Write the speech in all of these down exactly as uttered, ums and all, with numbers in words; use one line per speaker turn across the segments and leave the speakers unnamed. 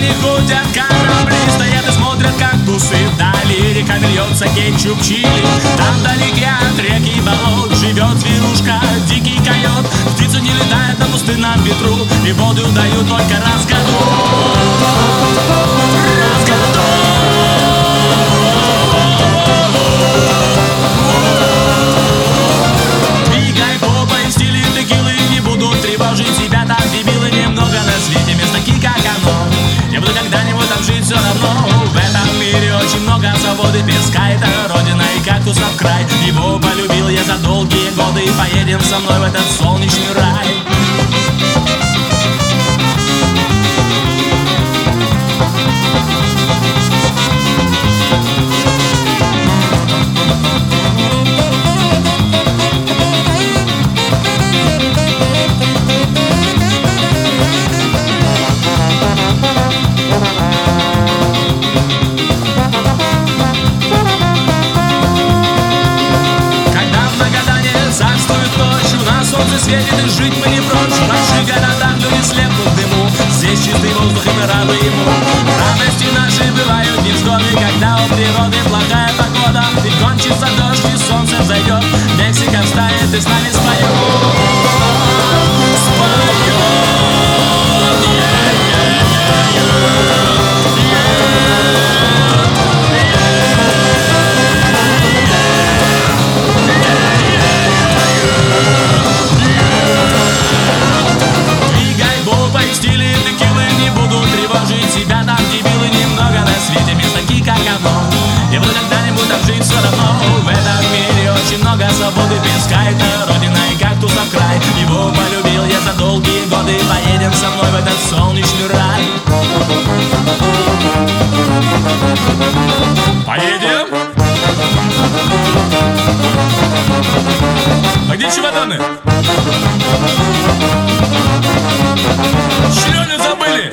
приходят корабли, стоят и смотрят кактусы вдали. Реками льется кетчуп чили. Там вдалеке от реки и болот живет зверушка, дикий койот. Птица не летает на пустынном ветру, и воды удают только раз в году. Раз в году. Двигай попой в стиле текилы, не будут тревожить тебя там дебилы. Немного на свете мест такие, как оно. Я буду когда-нибудь там жить все равно. В этом мире очень много свободы. Песка — это родина и кактусов край. Его полюбил я за долгие годы, и поедем со мной в этот солнечный рай. Светит и жить мы не прочь. В больших городах люди слепнут в дыму. Здесь чистый воздух, и мы рады ему. Радости наши бывают невзгоды, когда у природы плохая погода. И кончится дождь, и солнце взойдет. Мексика встанет и с нами споет. Споет. Свободы, песка — это родина и кактусов край. Его полюбил я за долгие годы, поедем со мной в этот солнечный рай. Поедем? А где чемоданы? Члены забыли?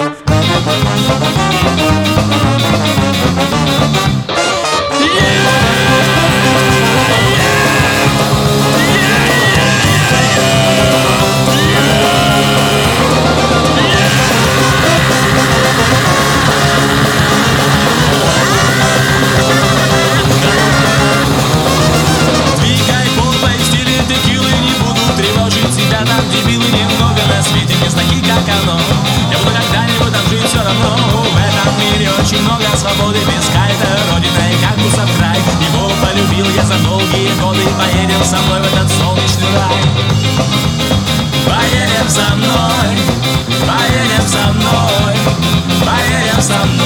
Очень много свободы, песка — это родина и кактусов край. Его полюбил я за долгие годы, поедем со мной в этот солнечный рай. Поедем со мной, поедем со мной, поедем со мной.